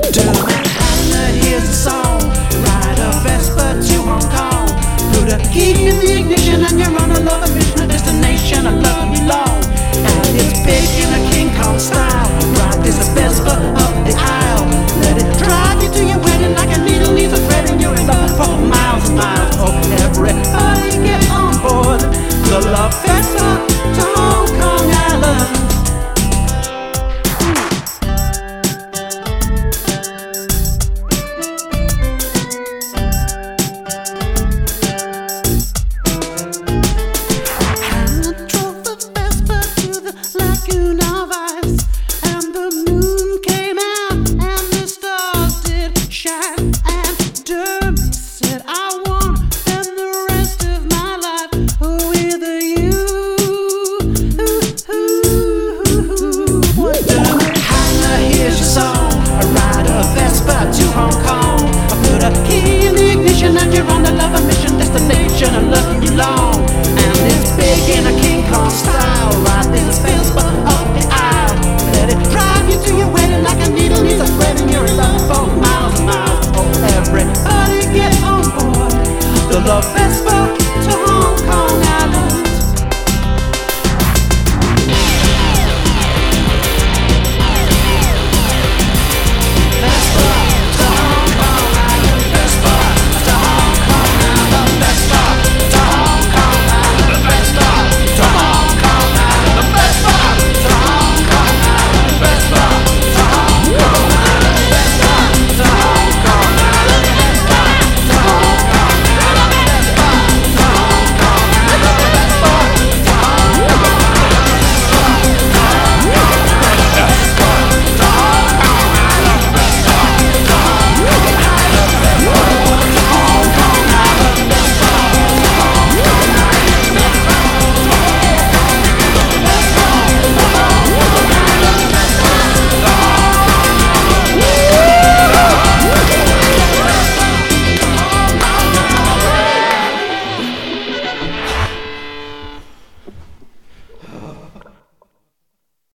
To Manhattan, here's a song. Ride a Vespa to Hong Kong. Put a key in the ignition and you're on a love mission, a destination, a love you long. And it's big in a King Kong style. Ride this Vespa up